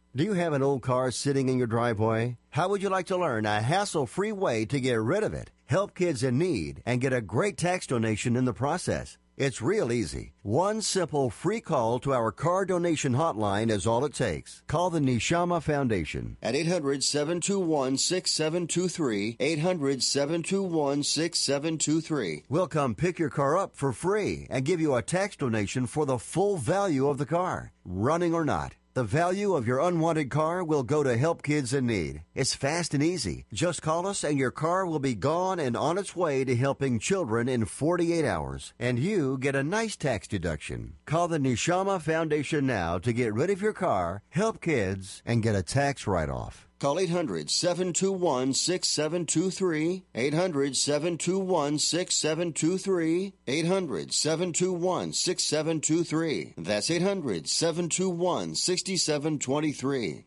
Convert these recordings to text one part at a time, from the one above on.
Do you have an old car sitting in your driveway? How would you like to learn a hassle-free way to get rid of it, help kids in need, and get a great tax donation in the process? It's real easy. One simple free call to our car donation hotline is all it takes. Call the Neshama Foundation at 800-721-6723, 800-721-6723. We'll come pick your car up for free and give you a tax donation for the full value of the car, running or not. The value of your unwanted car will go to help kids in need. It's fast and easy. Just call us and your car will be gone and on its way to helping children in 48 hours. And you get a nice tax deduction. Call the Neshama Foundation now to get rid of your car, help kids, and get a tax write-off. Call 800-721-6723, 800-721-6723, 800-721-6723. That's 800-721-6723.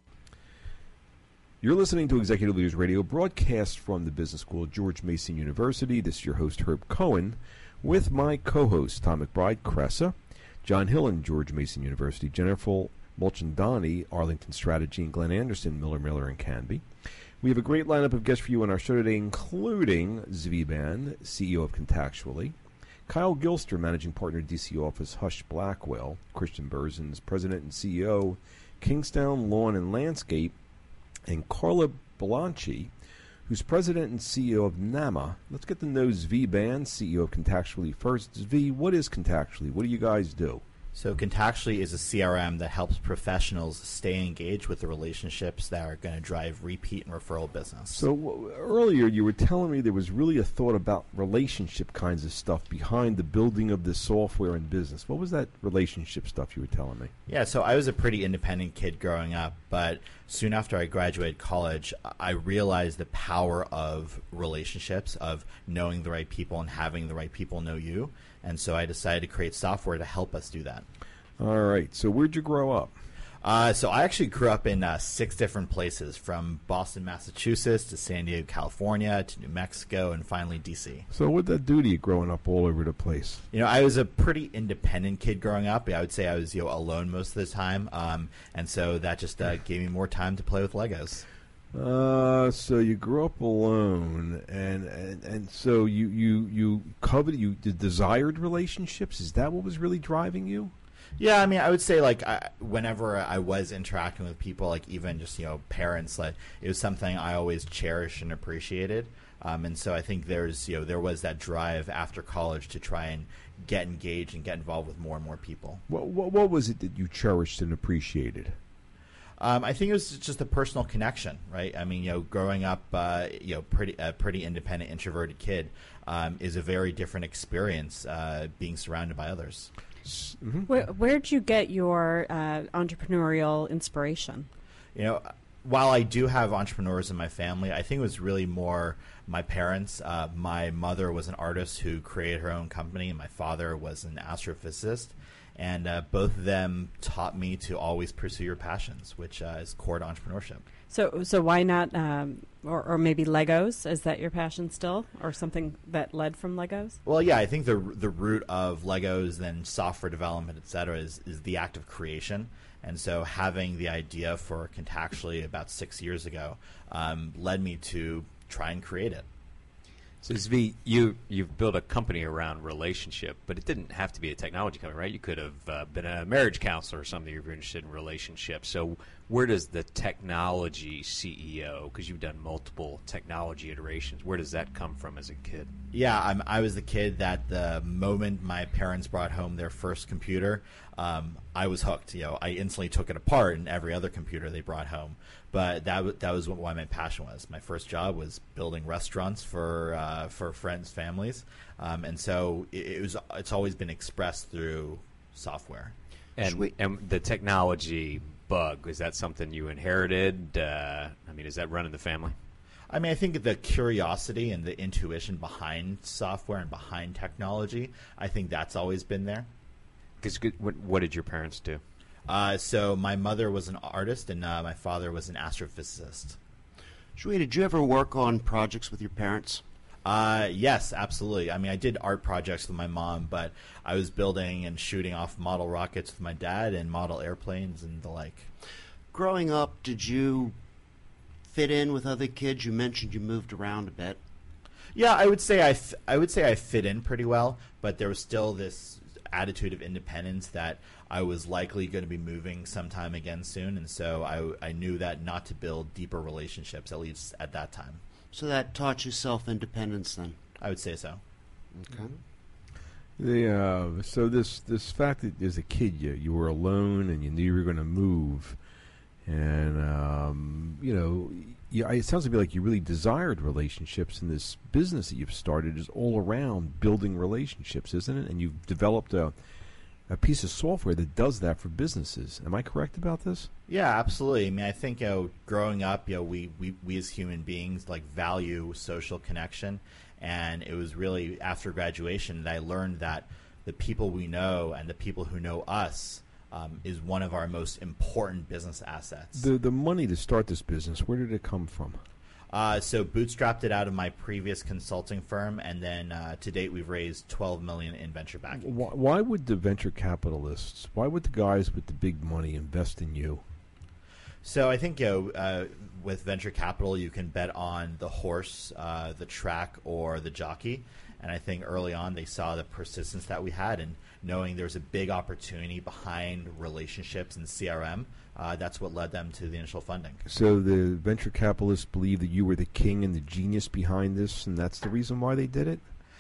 You're listening to Executive Leaders Radio, broadcast from the Business School at George Mason University. This is your host, Herb Cohen, with my co-hosts, Tom McBride, Cressa, John Hillen, George Mason University, Jennifer Mulchandani, Arlington Strategy, and Glenn Anderson, Miller and Canby. We have a great lineup of guests for you on our show today, including Zvi Ban, CEO of Contactually, Kyle Gilster, Managing Partner, DC Office, Hush Blackwell, Christian Berzins, President and CEO, Kingstown Lawn and Landscape, and Carla Belanchi, who's President and CEO of NAMA. Let's get to know Zvi Ban, CEO of Contactually first. Zvi, what is Contactually? What do you guys do? So Contactually is a CRM that helps professionals stay engaged with the relationships that are going to drive repeat and referral business. So earlier you were telling me there was really a thought about relationship kinds of stuff behind the building of this software and business. What was that relationship stuff you were telling me? Yeah, so I was a pretty independent kid growing up, but soon after I graduated college, I realized the power of relationships, of knowing the right people and having the right people know you. And so I decided to create software to help us do that. All right. So where'd you grow up? So I actually grew up in 6 different places, from Boston, Massachusetts, to San Diego, California, to New Mexico, and finally D.C. So what'd that do to you growing up all over the place? You know, I was a pretty independent kid growing up. I would say I was alone most of the time, and so that just gave me more time to play with Legos. So you grew up alone, and so you desired relationships. Is that what was really driving you? Yeah, I mean, I would say whenever I was interacting with people, like even just parents, like it was something I always cherished and appreciated. And so I think there was that drive after college to try and get engaged and get involved with more and more people. What was it that you cherished and appreciated? I think it was just a personal connection, right? I mean, growing up, pretty independent, introverted kid is a very different experience being surrounded by others. Mm-hmm. Where'd you get your entrepreneurial inspiration? While I do have entrepreneurs in my family, I think it was really more my parents. My mother was an artist who created her own company, and my father was an astrophysicist. And both of them taught me to always pursue your passions, which is core to entrepreneurship. So why not, or maybe Legos? Is that your passion still, or something that led from Legos? Well, yeah, I think the root of Legos, then software development, et cetera, is the act of creation. And so having the idea for Contactually about 6 years ago led me to try and create it. So Zvi, you've built a company around relationship, but it didn't have to be a technology company, right? You could have been a marriage counselor or something if you're interested in relationships. So where does the technology CEO, because you've done multiple technology iterations, where does that come from as a kid? Yeah, I was the kid that the moment my parents brought home their first computer, I was hooked. I instantly took it apart in every other computer they brought home. But that was why my passion was. My first job was building restaurants for friends, families, and so it's always been expressed through software. And the technology bug, is that something you inherited? Is that running the family? I mean, I think the curiosity and the intuition behind software and behind technology, I think that's always been there. Because what did your parents do? So my mother was an artist, and my father was an astrophysicist. Zvi, did you ever work on projects with your parents? Yes, absolutely. I mean, I did art projects with my mom, but I was building and shooting off model rockets with my dad and model airplanes and the like. Growing up, did you fit in with other kids? You mentioned you moved around a bit. Yeah, I would say I fit in pretty well, but there was still this attitude of independence that I was likely going to be moving sometime again soon, and so I knew that not to build deeper relationships, at least at that time. So that taught you self-independence then? I would say so. Okay. So this fact that as a kid you were alone and you knew you were going to move, and it sounds to me like you really desired relationships, and this business that you've started is all around building relationships, isn't it? And you've developed a piece of software that does that for businesses. Am I correct about this? Yeah, absolutely. I mean, I think growing up, we as human beings value social connection, and it was really after graduation that I learned that the people we know and the people who know us is one of our most important business assets. The money to start this business, where did it come from? So bootstrapped it out of my previous consulting firm, and then to date we've raised $12 million in venture backing. Why would the venture capitalists, why would the guys with the big money invest in you? So I think with venture capital you can bet on the horse, the track, or the jockey. And I think early on they saw the persistence that we had, and knowing there was a big opportunity behind relationships and CRM, that's what led them to the initial funding. So the venture capitalists believed that you were the king and the genius behind this, and that's the reason why they did it?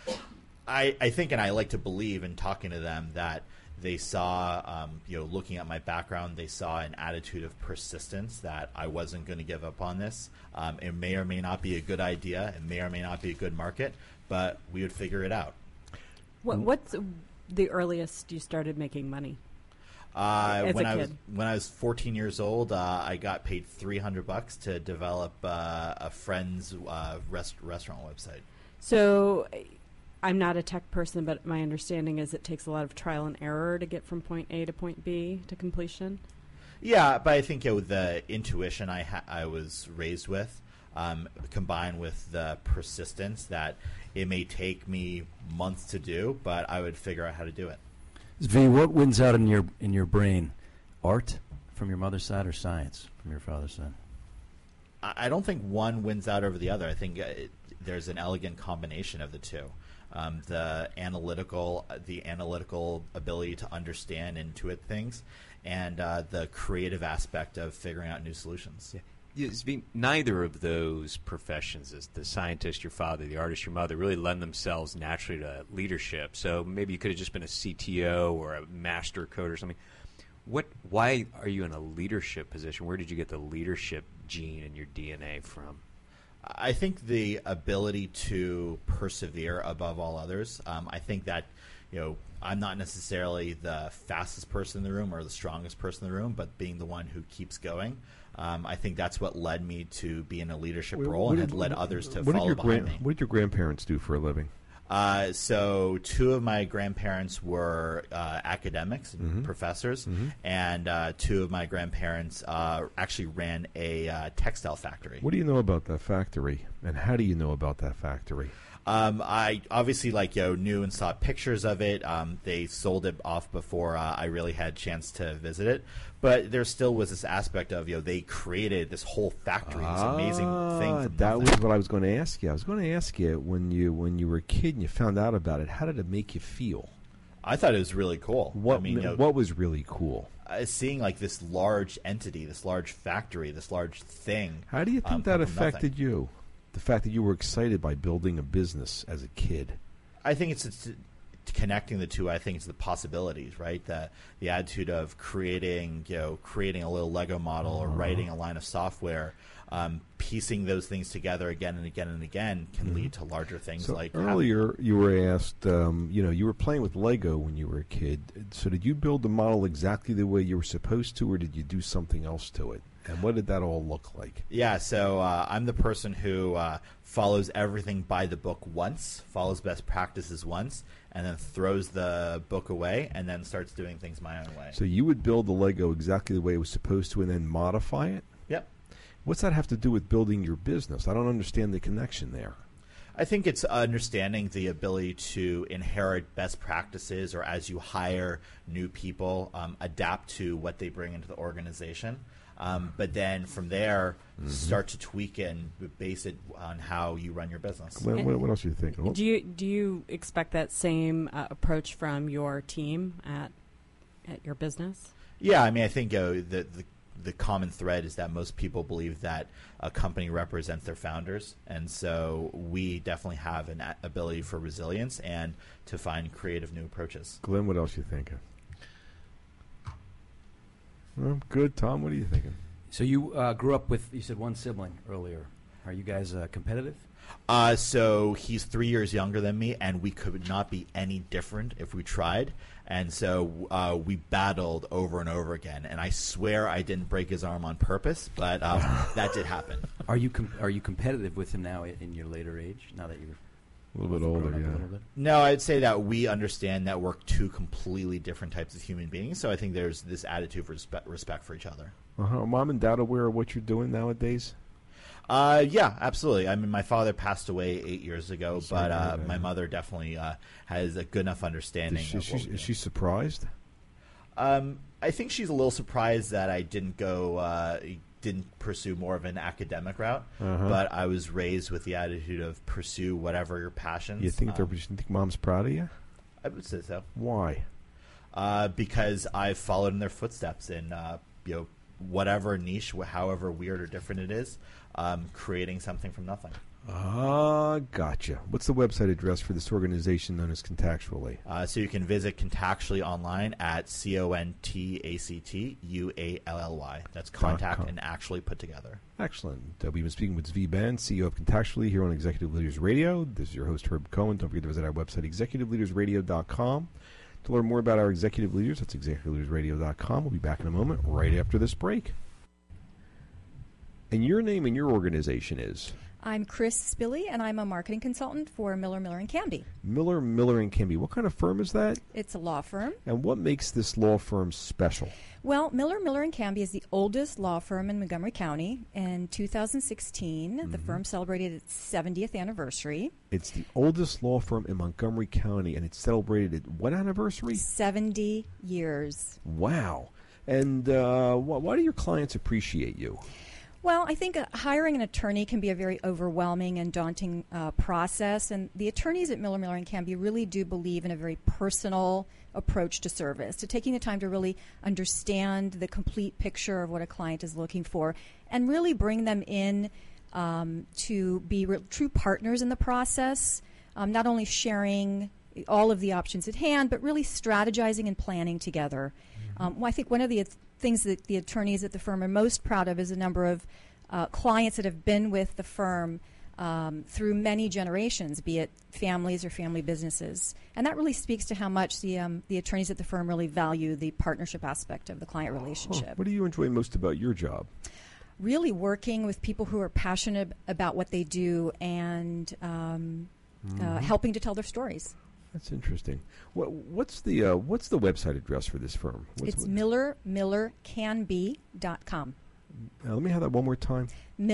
I think, and I like to believe in talking to them, that they saw, looking at my background, they saw an attitude of persistence that I wasn't going to give up on this. It may or may not be a good idea. It may or may not be a good market, but we would figure it out. What's the earliest you started making money? When I was 14 years old, I got paid $300 to develop a friend's restaurant website. So I'm not a tech person, but my understanding is it takes a lot of trial and error to get from point A to point B to completion. Yeah, but I think the intuition I was raised with, combined with the persistence that it may take me months to do, but I would figure out how to do it. V, what wins out in your brain? Art from your mother's side or science from your father's side? I don't think one wins out over the other. I think there's an elegant combination of the two. The analytical ability to understand and intuit things, and the creative aspect of figuring out new solutions. Yeah. Neither of those professions, as the scientist, your father, the artist, your mother, really lend themselves naturally to leadership. So maybe you could have just been a CTO or a master coder or something. Why are you in a leadership position? Where did you get the leadership gene in your DNA from? I think the ability to persevere above all others. I think that I'm not necessarily the fastest person in the room or the strongest person in the room, but being the one who keeps going. I think that's what led me to be in a leadership role and had led others to follow behind me. What did your grandparents do for a living? So two of my grandparents were academics and professors, and two of my grandparents actually ran a textile factory. What do you know about that factory, and how do you know about that factory? I obviously knew and saw pictures of it. They sold it off before I really had a chance to visit it. But there still was this aspect of they created this whole factory, this amazing thing. From that nothing. was what I was going to ask you. I was going to ask you when you were a kid and you found out about it. How did it make you feel? I thought it was really cool. What was really cool? Seeing this large entity, this large factory, this large thing. How do you think that affected you? The fact that you were excited by building a business as a kid. I think it's connecting the two. I think it's the possibilities, right? The attitude of creating a little Lego model or writing a line of software, piecing those things together again and again and again can lead to larger things. So earlier, you were asked, you were playing with Lego when you were a kid. So did you build the model exactly the way you were supposed to, or did you do something else to it? And what did that all look like? Yeah, so I'm the person who follows everything by the book once, follows best practices once, and then throws the book away and then starts doing things my own way. So you would build the Lego exactly the way it was supposed to and then modify it? Yep. What's that have to do with building your business? I don't understand the connection there. I think it's understanding the ability to inherit best practices, or as you hire new people, adapt to what they bring into the organization. But then from there, start to tweak it and base it on how you run your business. What else are you thinking? Do you expect that same approach from your team at your business? Yeah, I mean, I think the common thread is that most people believe that a company represents their founders, and so we definitely have an ability for resilience and to find creative new approaches. Glenn, what else are you thinking? Well, good. Tom, what are you thinking? So you grew up with, you said, one sibling earlier. Are you guys competitive? So he's 3 years younger than me, and we could not be any different if we tried. And so we battled over and over again. And I swear I didn't break his arm on purpose, but that did happen. Are you competitive with him now in your later age? Now that you're a little bit older, yeah. No, I'd say that we understand that we're two completely different types of human beings. So I think there's this attitude of respect for each other. Mom and Dad aware of what you're doing nowadays? Yeah, absolutely. I mean, my father passed away 8 years ago, but my mother definitely has a good enough understanding. Is she surprised? I think she's a little surprised that I didn't pursue more of an academic route, but I was raised with the attitude of pursue whatever your passions. You think Mom's proud of you? I would say so. Why? Because I've followed in their footsteps in whatever niche, however weird or different it is, creating something from nothing. Gotcha. What's the website address for this organization known as Contactually? So you can visit Contactually online at CONTACTUALLY. That's contact and actually put together. Excellent. We've been speaking with Zvi Ben, CEO of Contactually, here on Executive Leaders Radio. This is your host, Herb Cohen. Don't forget to visit our website, executiveleadersradio.com. To learn more about our executive leaders, that's executiveleadersradio.com. We'll be back in a moment, right after this break. And your name and your organization is? I'm Chris Spilly, and I'm a marketing consultant for Miller, Miller & Canby. Miller, Miller & Canby. What kind of firm is that? It's a law firm. And what makes this law firm special? Well, Miller, Miller & Canby is the oldest law firm in Montgomery County. In 2016, the firm celebrated its 70th anniversary. It's the oldest law firm in Montgomery County, and it celebrated its what anniversary? 70 years. Wow. And why do your clients appreciate you? Well, I think hiring an attorney can be a very overwhelming and daunting process, and the attorneys at Miller, Miller & Canby really do believe in a very personal approach to service, to taking the time to really understand the complete picture of what a client is looking for, and really bring them in to be true partners in the process, not only sharing all of the options at hand, but really strategizing and planning together. Well, I think one of the things that the attorneys at the firm are most proud of is the number of clients that have been with the firm through many generations, be it families or family businesses. And that really speaks to how much the attorneys at the firm really value the partnership aspect of the client relationship. What do you enjoy most about your job? Really working with people who are passionate about what they do and helping to tell their stories. That's interesting. What's the website address for this firm? It's millercanby.com. Let me have that one more time.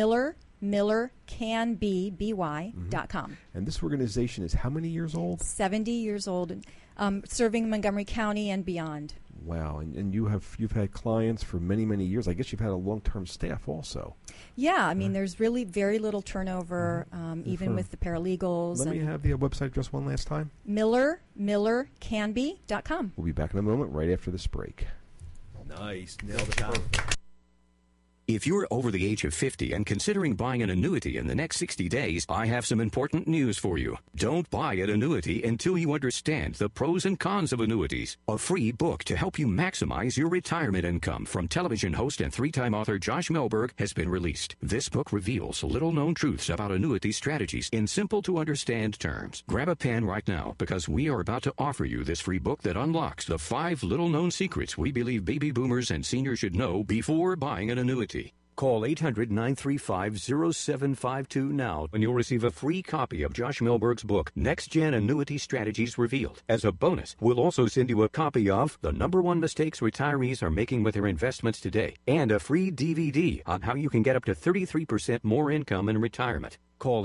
millercanby.com. And this organization is how many years old? 70 years old, serving Montgomery County and beyond. Wow, and you've had clients for many, many years. I guess you've had a long-term staff also. Yeah, I mean, there's really very little turnover, even with the paralegals. Let me have the website address one last time. millercanby.com. We'll be back in a moment right after this break. Nice. Nailed it down. If you're over the age of 50 and considering buying an annuity in the next 60 days, I have some important news for you. Don't buy an annuity until you understand the pros and cons of annuities. A free book to help you maximize your retirement income from television host and three-time author Josh Melberg has been released. This book reveals little-known truths about annuity strategies in simple-to-understand terms. Grab a pen right now because we are about to offer you this free book that unlocks the 5 little-known secrets we believe baby boomers and seniors should know before buying an annuity. Call 800-935-0752 now and you'll receive a free copy of Josh Melberg's book, Next Gen Annuity Strategies Revealed. As a bonus, we'll also send you a copy of The #1 Mistakes Retirees Are Making with Their Investments Today and a free DVD on how you can get up to 33% more income in retirement. Call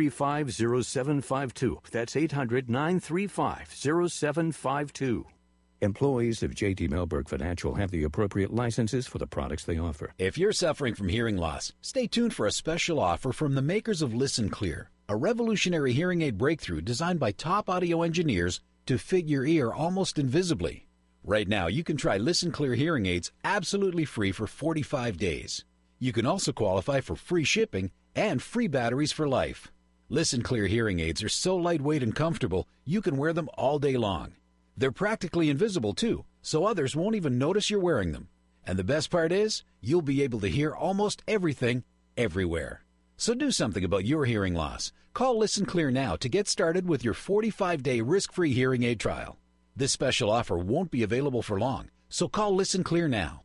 800-935-0752. That's 800-935-0752. Employees of J.D. Mellberg Financial have the appropriate licenses for the products they offer. If you're suffering from hearing loss, stay tuned for a special offer from the makers of Listen Clear, a revolutionary hearing aid breakthrough designed by top audio engineers to fit your ear almost invisibly. Right now, you can try Listen Clear hearing aids absolutely free for 45 days. You can also qualify for free shipping and free batteries for life. Listen Clear hearing aids are so lightweight and comfortable, you can wear them all day long. They're practically invisible, too, so others won't even notice you're wearing them. And the best part is, you'll be able to hear almost everything, everywhere. So do something about your hearing loss. Call Listen Clear now to get started with your 45-day risk-free hearing aid trial. This special offer won't be available for long, so call Listen Clear now.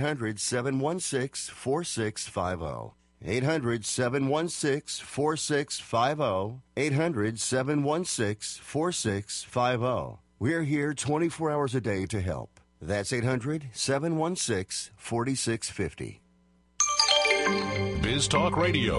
800-716-4650. 800-716-4650. 800-716-4650. We're here 24 hours a day to help. That's 800-716-4650. Biz Talk Radio.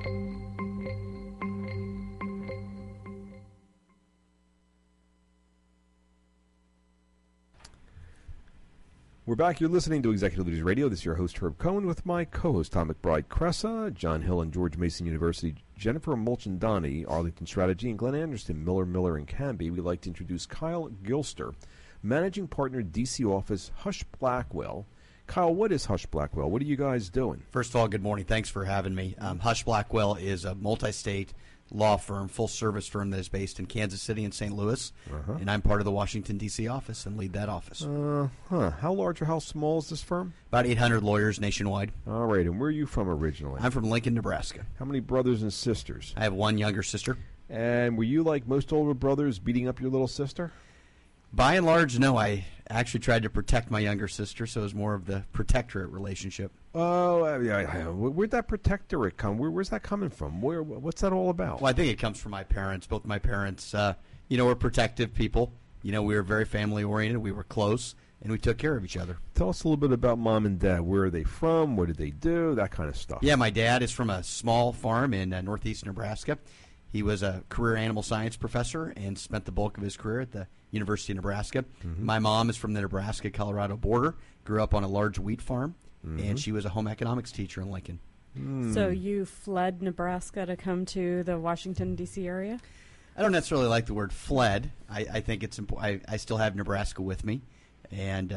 We're back. You're listening to Executive Leaders Radio. This is your host, Herb Cohen, with my co-host, Tom McBride Cressa, John Hill and George Mason University, Jennifer Mulchandani, Arlington Strategy, and Glenn Anderson, Miller and Canby. We'd like to introduce Kyle Gilster, Managing Partner, D.C. Office, Husch Blackwell. Kyle, what is Husch Blackwell? What are you guys doing? First of all, good morning. Thanks for having me. Husch Blackwell is a multi-state law firm, full-service firm that is based in Kansas City and St. Louis, and I'm part of the Washington, D.C. office and lead that office. How large or how small is this firm? About 800 lawyers nationwide. All right, and where are you from originally? I'm from Lincoln, Nebraska. How many brothers and sisters? I have one younger sister. And were you, like most older brothers, beating up your little sister? By and large, no. I actually tried to protect my younger sister, so it was more of the protectorate relationship. Oh, where'd that protectorate come? Where's that coming from? What's that all about? Well, I think it comes from my parents. Both my parents, were protective people. We were very family-oriented. We were close, and we took care of each other. Tell us a little bit about Mom and Dad. Where are they from? What did they do? That kind of stuff. Yeah, my dad is from a small farm in northeast Nebraska. He was a career animal science professor and spent the bulk of his career at the University of Nebraska. Mm-hmm. My mom is from the Nebraska-Colorado border, grew up on a large wheat farm, and she was a home economics teacher in Lincoln. So you fled Nebraska to come to the Washington, D.C. area? I don't necessarily like the word fled. I think it's important. I still have Nebraska with me, and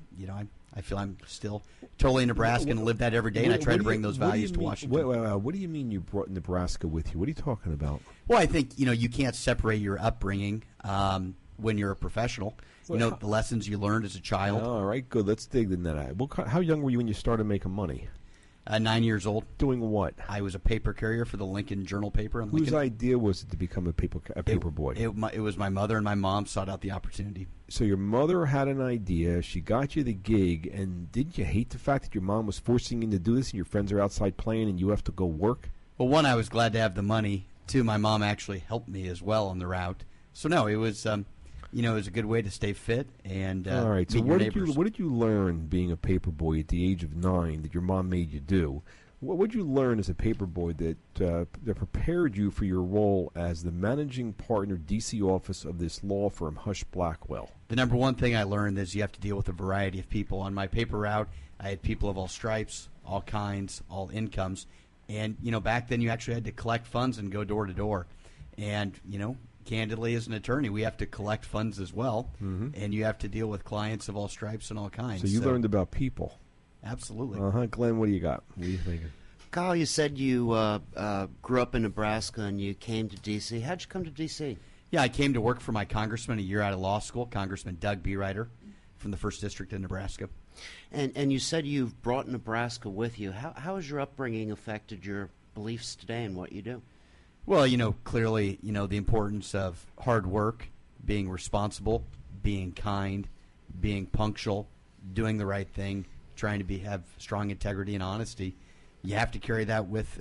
I feel I'm still totally Nebraskan and live that every day, and I try to bring those values to Washington. What do you mean you brought Nebraska with you? What are you talking about? Well, I think you can't separate your upbringing when you're a professional. The lessons you learned as a child. All right, good. Let's dig into that. How young were you when you started making money? 9 years old. Doing what? I was a paper carrier for the Lincoln Journal paper. Whose idea was it to become a paper boy? It was my mother, and my mom sought out the opportunity. So your mother had an idea. She got you the gig, and didn't you hate the fact that your mom was forcing you to do this, and your friends are outside playing, and you have to go work? Well, one, I was glad to have the money. Two, my mom actually helped me as well on the route. So no, it was. It was a good way to stay fit and all right. So what did you learn being a paper boy at the age of 9 that your mom made you do? What did you learn as a paper boy that prepared you for your role as the managing partner, D.C. office of this law firm, Husch Blackwell? The number one thing I learned is you have to deal with a variety of people. On my paper route, I had people of all stripes, all kinds, all incomes, and back then you actually had to collect funds and go door to door, and candidly, as an attorney, we have to collect funds as well, and you have to deal with clients of all stripes and all kinds. So you learned about people. Absolutely. Glenn, what do you got? What are you thinking? Kyle, you said you grew up in Nebraska and you came to D.C. How'd you come to D.C.? Yeah, I came to work for my congressman a year out of law school, Congressman Doug Bereiter from the 1st District of Nebraska. And you said you've brought Nebraska with you. How has your upbringing affected your beliefs today and what you do? Well, clearly, the importance of hard work, being responsible, being kind, being punctual, doing the right thing, trying to have strong integrity and honesty. You have to carry that with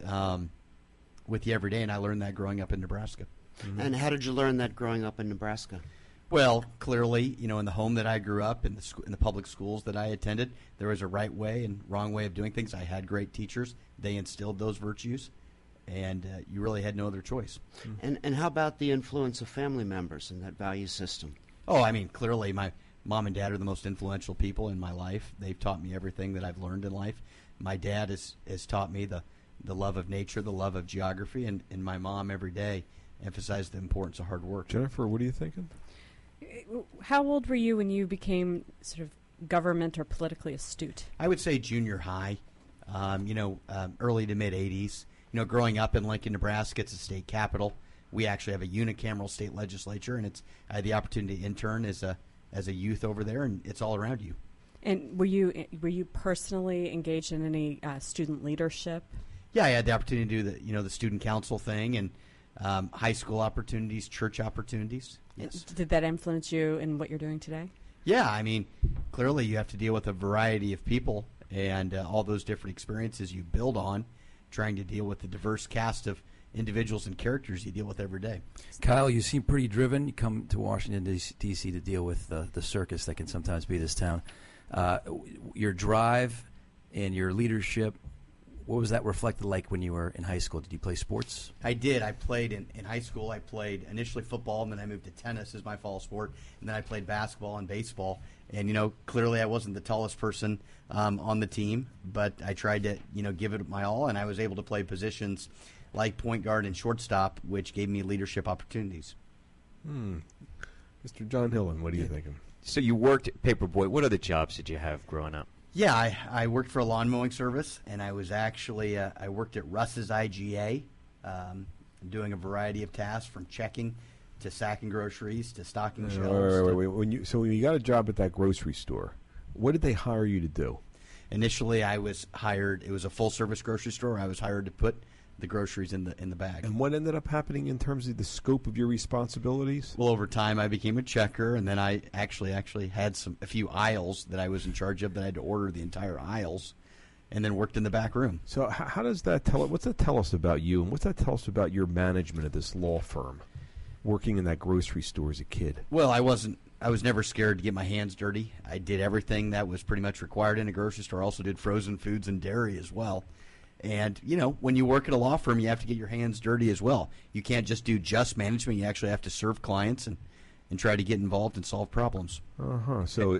you every day, and I learned that growing up in Nebraska. And how did you learn that growing up in Nebraska? Well, clearly, in the home that I grew up, in the public schools that I attended, there was a right way and wrong way of doing things. I had great teachers. They instilled those virtues. And you really had no other choice. And how about the influence of family members in that value system? Oh, I mean, clearly, my Mom and Dad are the most influential people in my life. They've taught me everything that I've learned in life. My dad has taught me the love of nature, the love of geography, and my mom every day emphasized the importance of hard work. Jennifer, what are you thinking? How old were you when you became sort of government or politically astute? I would say junior high, early to mid-'80s. Growing up in Lincoln, Nebraska, it's a state capital. We actually have a unicameral state legislature, and I had the opportunity to intern as a youth over there, and it's all around you. And were you personally engaged in any student leadership? Yeah, I had the opportunity to do the student council thing and high school opportunities, church opportunities. Yes. Did that influence you in what you're doing today? Yeah, I mean, clearly you have to deal with a variety of people, and all those different experiences you build on, trying to deal with the diverse cast of individuals and characters you deal with every day. Kyle, you seem pretty driven. You come to Washington, D.C. to deal with the circus that can sometimes be this town. Your drive and your leadership, what was that reflected like when you were in high school? Did you play sports? I did. I played in high school. I played initially football, and then I moved to tennis as my fall sport, and then I played basketball and baseball. And, clearly I wasn't the tallest person on the team, but I tried to, give it my all, and I was able to play positions like point guard and shortstop, which gave me leadership opportunities. Mr. John Hillen, what are you thinking? So you worked at Paperboy. What other jobs did you have growing up? Yeah, I worked for a lawn mowing service, and I was actually I worked at Russ's IGA, doing a variety of tasks from checking to sacking groceries to stocking shelves. Wait. When you got a job at that grocery store, what did they hire you to do? Initially, I was hired. It was a full-service grocery store. I was hired to put the groceries in the bag. And what ended up happening in terms of the scope of your responsibilities? Well, over time, I became a checker, and then I actually had a few aisles that I was in charge of that I had to order the entire aisles, and then worked in the back room. So how does that what's that tell us about you, and what's that tell us about your management of this law firm, working in that grocery store as a kid? Well, I was never scared to get my hands dirty. I did everything that was pretty much required in a grocery store. I also did frozen foods and dairy as well. And, when you work at a law firm, you have to get your hands dirty as well. You can't just do just management. You actually have to serve clients and try to get involved and solve problems. So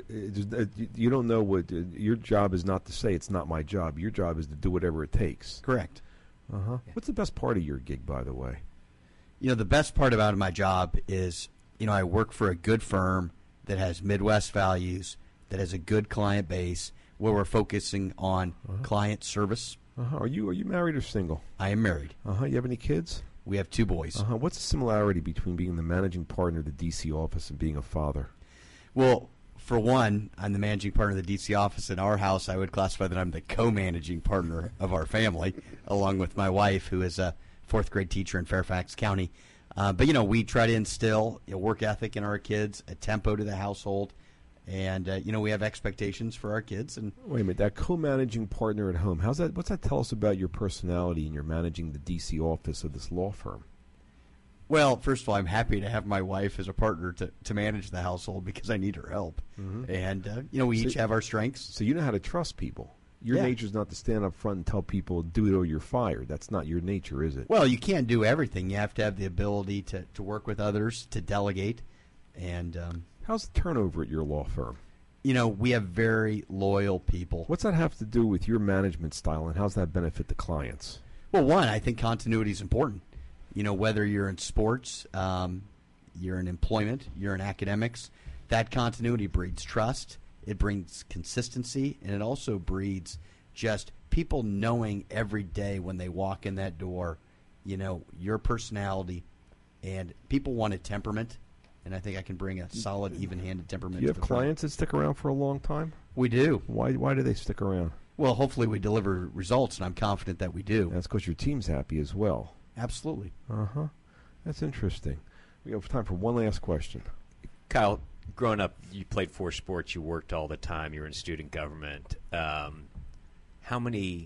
you don't know what your job is. Not to say it's not my job. Your job is to do whatever it takes. Correct. What's the best part of your gig, by the way? The best part about my job is, I work for a good firm that has Midwest values, that has a good client base, where we're focusing on client service. Are you married or single? I am married. You have any kids? We have 2 boys. What's the similarity between being the managing partner of the D.C. office and being a father? Well, for one, I'm the managing partner of the D.C. office. In our house, I would classify that I'm the co-managing partner of our family, along with my wife, who is a 4th grade teacher in Fairfax County. But, we try to instill a work ethic in our kids, a tempo to the household. And, we have expectations for our kids. And wait a minute, that co-managing partner at home, what's that tell us about your personality and your managing the D.C. office of this law firm? Well, first of all, I'm happy to have my wife as a partner to manage the household because I need her help. And, we each have our strengths. So you know how to trust people. Your nature's not to stand up front and tell people, do it or you're fired. That's not your nature, is it? Well, you can't do everything. You have to have the ability to work with others, to delegate. And how's the turnover at your law firm? We have very loyal people. What's that have to do with your management style, and how's that benefit the clients? Well, one, I think continuity is important. Whether you're in sports, you're in employment, you're in academics, that continuity breeds trust. It brings consistency, and it also breeds just people knowing every day when they walk in that door, your personality, and people want a temperament. And I think I can bring a solid, even-handed temperament. Do you have clients that stick around for a long time? We do. Why do they stick around? Well, hopefully we deliver results, and I'm confident that we do. That's because your team's happy as well. Absolutely. That's interesting. We have time for one last question. Kyle, growing up, you played 4 sports. You worked all the time. You were in student government. How many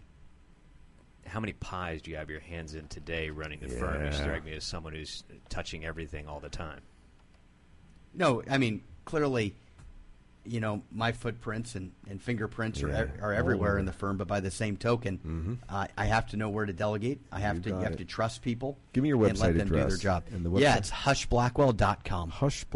pies do you have your hands in today running the firm? You strike me as someone who's touching everything all the time. No, I mean, clearly, my footprints and fingerprints Yeah, are everywhere in the firm. But by the same token, I have to know where to delegate. You have to trust people. Give me your website and let them address. do their job. And the website? Yeah, it's hushblackwell.com.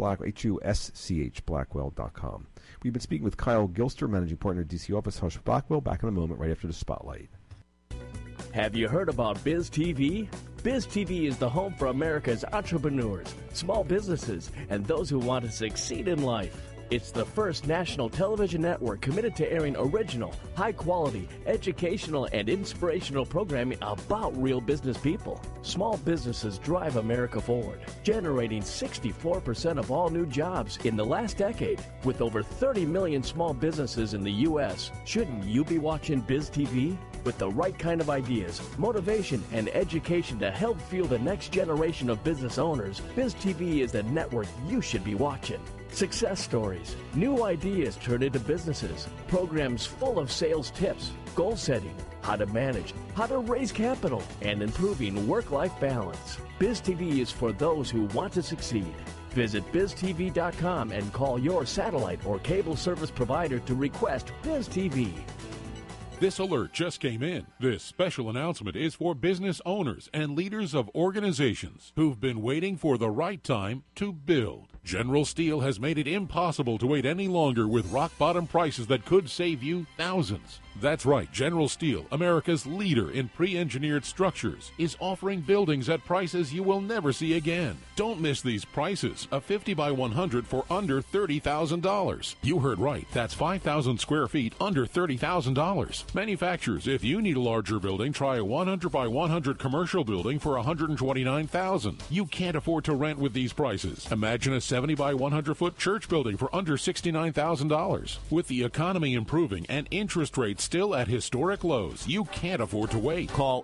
HushCh Blackwell.com. We've been speaking with Kyle Gilster, Managing Partner at DC Office, Hush Blackwell. Back in a moment, right after the Spotlight. Have you heard about Biz TV? Biz TV is the home for America's entrepreneurs, small businesses, and those who want to succeed in life. It's the first national television network committed to airing original, high-quality, educational, and inspirational programming about real business people. Small businesses drive America forward, generating 64% of all new jobs in the last decade. With over 30 million small businesses in the U.S., shouldn't you be watching Biz TV? With the right kind of ideas, motivation, and education to help fuel the next generation of business owners, Biz TV is the network you should be watching. Success stories, new ideas turned into businesses, programs full of sales tips, goal setting, how to manage, how to raise capital, and improving work-life balance. Biz TV is for those who want to succeed. Visit biztv.com and call your satellite or cable service provider to request Biz TV. This alert just came in. This special announcement is for business owners and leaders of organizations who've been waiting for the right time to build. General Steel has made it impossible to wait any longer with rock-bottom prices that could save you thousands. That's right, General Steel, America's leader in pre-engineered structures, is offering buildings at prices you will never see again. Don't miss these prices. A 50 by 100 for under $30,000. You heard right. That's 5,000 square feet under $30,000. Manufacturers, if you need a larger building, try a 100 by 100 commercial building for $129,000. You can't afford to rent with these prices. Imagine a 70 by 100 foot church building for under $69,000. With the economy improving and interest rates still at historic lows, you can't afford to wait. Call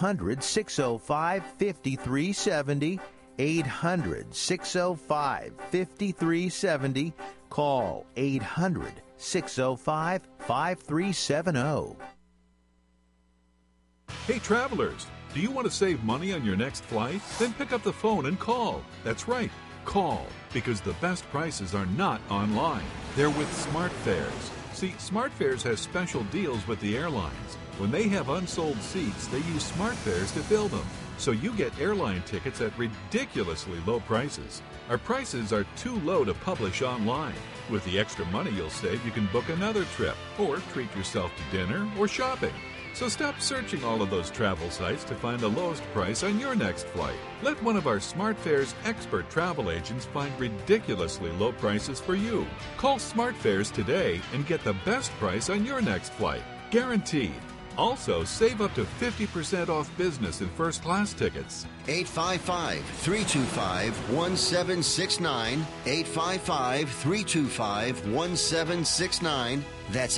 800-605-5370. 800-605-5370. Call 800-605-5370. Hey travelers, do you want to save money on your next flight? Then pick up the phone and call. That's right, call, because the best prices are not online. They're with SmartFares. See, SmartFares has special deals with the airlines. When they have unsold seats, they use SmartFares to fill them. So you get airline tickets at ridiculously low prices. Our prices are too low to publish online. With the extra money you'll save, you can book another trip or treat yourself to dinner or shopping. So stop searching all of those travel sites to find the lowest price on your next flight. Let one of our SmartFares expert travel agents find ridiculously low prices for you. Call SmartFares today and get the best price on your next flight. Guaranteed. Also, save up to 50% off business and first class tickets. 855-325-1769. 855-325-1769. That's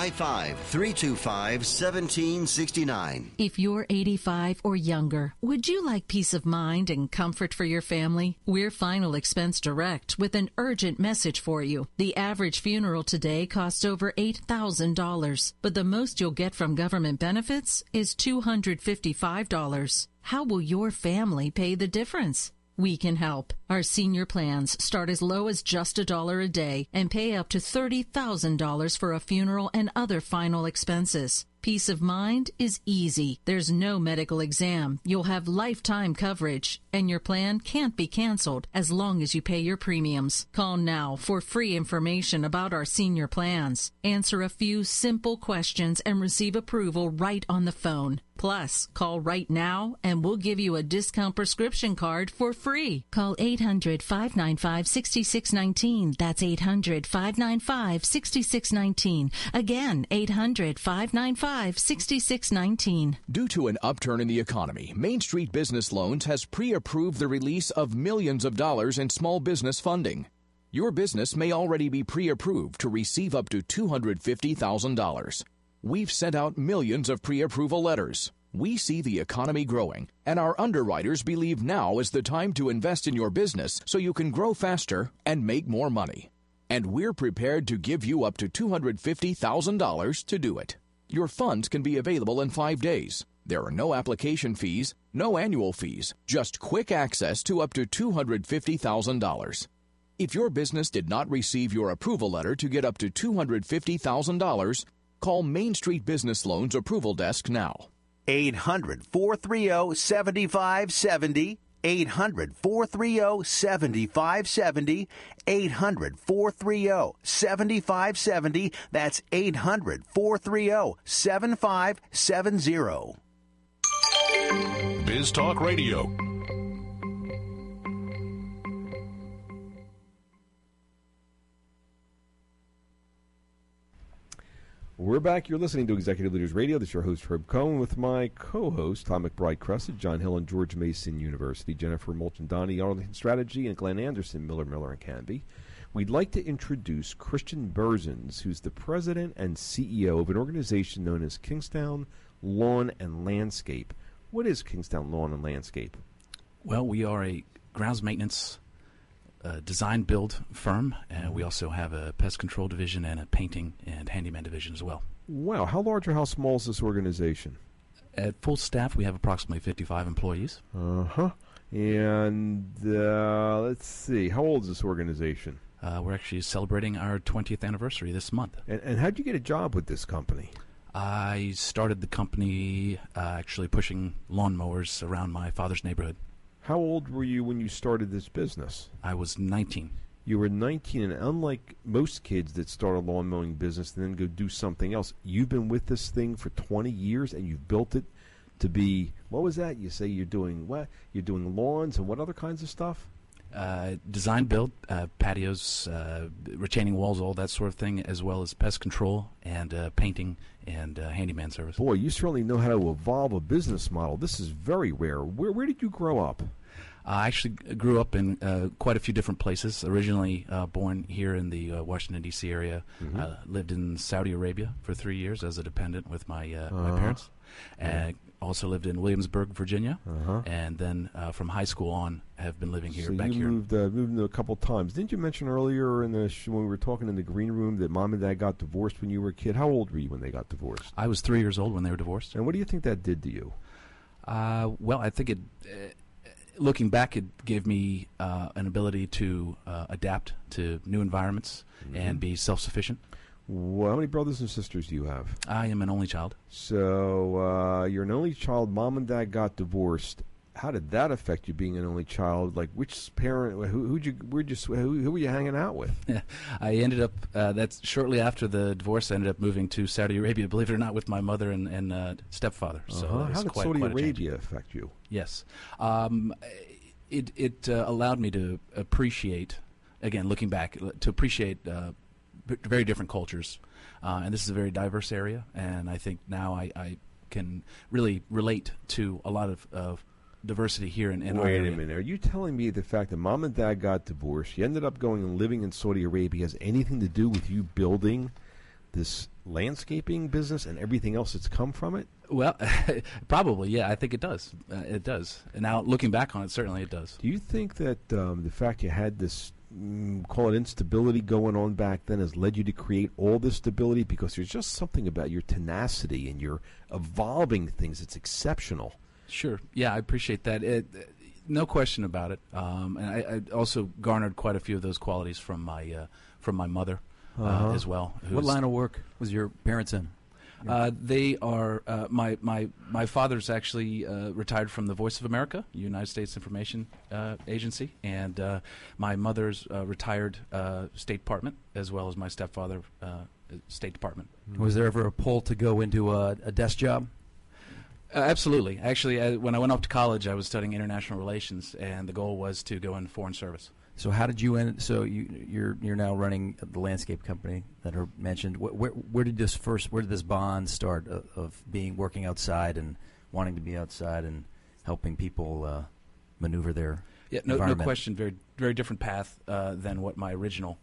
855-325-1769. If you're 85 or younger, would you like peace of mind and comfort for your family? We're Final Expense Direct with an urgent message for you. The average funeral today costs over $8,000, but the most you'll get from government benefits is $255. How will your family pay the difference? We can help. Our senior plans start as low as just $1 a day and pay up to $30,000 for a funeral and other final expenses. Peace of mind is easy. There's no medical exam. You'll have lifetime coverage, and your plan can't be canceled as long as you pay your premiums. Call now for free information about our senior plans. Answer a few simple questions and receive approval right on the phone. Plus, call right now and we'll give you a discount prescription card for free. Call 800-595-6619. That's 800-595-6619. Again, 800-595-6619. Due to an upturn in the economy, Main Street Business Loans has pre-approved the release of millions of dollars in small business funding. Your business may already be pre-approved to receive up to $250,000. We've sent out millions of pre-approval letters. We see the economy growing, and our underwriters believe now is the time to invest in your business so you can grow faster and make more money. And we're prepared to give you up to $250,000 to do it. Your funds can be available in 5 days. There are no application fees, no annual fees, just quick access to up to $250,000. If your business did not receive your approval letter to get up to $250,000, call Main Street Business Loans Approval Desk now. 800-430-7570. 800-430-7570. 800-430-7570. That's 800-430-7570. Biz Talk Radio. We're back. You're listening to Executive Leaders Radio. This is your host, Herb Cohen, with my co-host, Tom McBride Crescent, John Hill and George Mason University, Jennifer Mulchandani, Arlington Strategy, and Glenn Anderson, Miller and Canby. We'd like to introduce Christian Berzins, who's the president and CEO of an organization known as Kingstown Lawn and Landscape. What is Kingstown Lawn and Landscape? Well, we are a grounds maintenance design build firm. We also have a pest control division and a painting and handyman division as well. Wow. How large or how small is this organization? At full staff, we have approximately 55 employees. Uh-huh. And let's see. How old is this organization? We're actually celebrating our 20th anniversary this month. And how'd you get a job with this company? I started the company actually pushing lawnmowers around my father's neighborhood. How old were you when you started this business? I was 19. You were 19, and unlike most kids that start a lawn mowing business and then go do something else, you've been with this thing for 20 years, and you've built it to be, what was that? You say you're doing what? You're doing lawns and what other kinds of stuff? Design build, patios, retaining walls, all that sort of thing, as well as pest control and painting and handyman service. Boy, you certainly know how to evolve a business model. This is very rare. Where did you grow up? I actually grew up in quite a few different places. Originally born here in the Washington, D.C. area. Lived in Saudi Arabia for 3 years as a dependent with my parents. Also lived in Williamsburg, Virginia. And then from high school on, have been living here, back here. Moved a couple times. Didn't you mention earlier when we were talking in the green room that Mom and Dad got divorced when you were a kid? How old were you when they got divorced? I was 3 years old when they were divorced. And what do you think that did to you? Well, I think it... looking back, it gave me an ability to adapt to new environments and be self-sufficient. Well, how many brothers and sisters do you have? I am an only child. So you're an only child. Mom and Dad got divorced. How did that affect you, being an only child? Like, which parent? Who were you hanging out with? I ended up. That's shortly after the divorce. I ended up moving to Saudi Arabia. Believe it or not, with my mother and stepfather. So how did Saudi Arabia affect you? Yes, it allowed me to appreciate. Again, looking back, to appreciate very different cultures, and this is a very diverse area. And I think now I can really relate to a lot of diversity here in our area. Wait a minute. Are you telling me the fact that Mom and Dad got divorced, you ended up going and living in Saudi Arabia, has anything to do with you building this landscaping business and everything else that's come from it? Well, probably, yeah. I think it does. It does. And now, looking back on it, certainly it does. Do you think that the fact you had this, call it instability going on back then, has led you to create all this stability? Because there's just something about your tenacity and your evolving things that's exceptional. Sure. Yeah, I appreciate that. No question about it. And I also garnered quite a few of those qualities from my mother as well. What line of work was your parents in? They are my father's actually retired from the Voice of America, United States Information Agency, and my mother's retired State Department, as well as my stepfather, State Department. Was there ever a pull to go into a desk job? Absolutely. Actually, when I went off to college, I was studying international relations, and the goal was to go in foreign service. So how did you end? So you're now running the landscape company that are mentioned. Where did this bond start of working outside and wanting to be outside and helping people maneuver their no question. Very very different path than what my original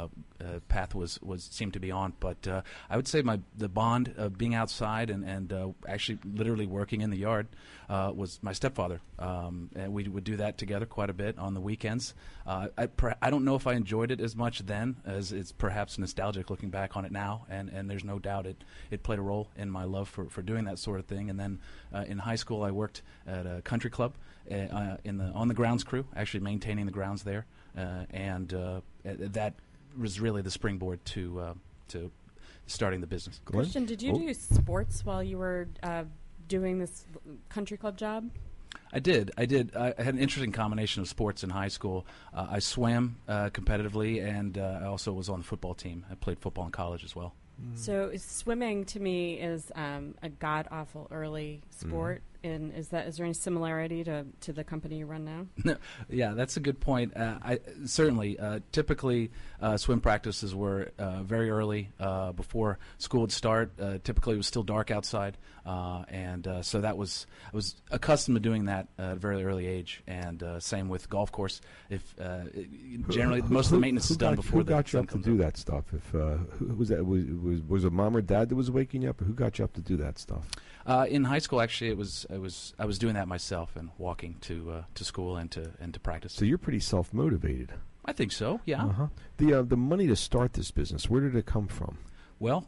path seemed to be on. But I would say the bond of being outside and actually literally working in the yard was my stepfather, and we would do that together quite a bit on the weekends. I don't know if I enjoyed it as much then as it's perhaps nostalgic looking back on it now, and there's no doubt it played a role in my love for doing that sort of thing. And then in high school I worked at a country club on the grounds crew, actually maintaining the grounds backgrounds there, and that was really the springboard to starting the business. Christian, did you do sports while you were doing this country club job? I did. I had an interesting combination of sports in high school. I swam competitively, and I also was on the football team. I played football in college as well. So swimming to me is a god-awful early sport. And is there any similarity to the company you run now? Yeah, that's a good point. Certainly, typically, swim practices were very early before school would start. Typically, it was still dark outside, and so I was accustomed to doing that at a very early age. And same with golf course. If generally most of the maintenance is done before. Who got you up to do that stuff? If who was that? Was it mom or dad that was waking you up, or who got you up to do that stuff? In high school, actually, I was doing that myself and walking to school and to practice. So you're pretty self-motivated. I think so. Yeah. Uh-huh. The money to start this business, where did it come from? Well,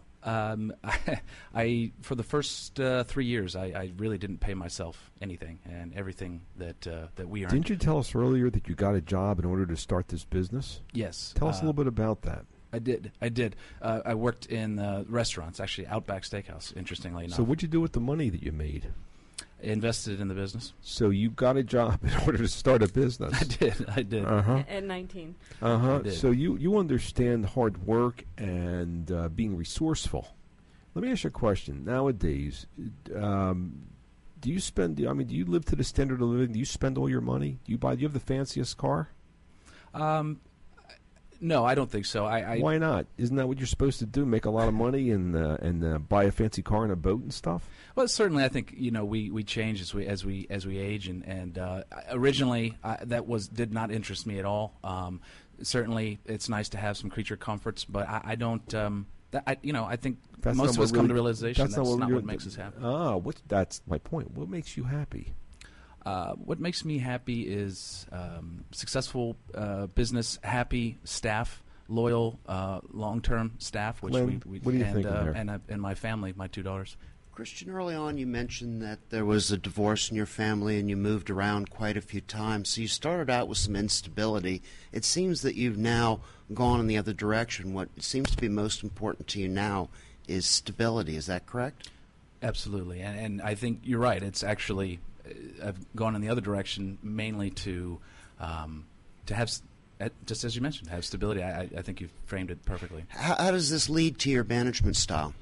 I for the first 3 years, I really didn't pay myself anything, and everything that we earned. Didn't you tell us earlier that you got a job in order to start this business? Yes. Tell us a little bit about that. I did. I worked in restaurants, actually, Outback Steakhouse, interestingly enough. So what'd you do with the money that you made? Invested in the business. So you got a job in order to start a business. I did. Uh-huh. At 19. Uh-huh. So you understand hard work and being resourceful. Let me ask you a question. Nowadays, do you spend? Do you live to the standard of living? Do you spend all your money? Do you have the fanciest car? No, I don't think so. Why not? Isn't that what you're supposed to do? Make a lot of money and buy a fancy car and a boat and stuff? Well, certainly, I think we change as we age, and originally that did not interest me at all. Certainly, it's nice to have some creature comforts, but I don't. I think most of us come to realization that's not what makes us happy. That's my point. What makes you happy? What makes me happy is successful business, happy staff, loyal, long-term staff. Which Glenn, what do you think there? And my family, my 2 daughters. Christian, early on you mentioned that there was a divorce in your family and you moved around quite a few times. So you started out with some instability. It seems that you've now gone in the other direction. What seems to be most important to you now is stability. Is that correct? Absolutely. And I think you're right. It's actually... I've gone in the other direction mainly to have, just as you mentioned, have stability. I think you've framed it perfectly. How does this lead to your management style?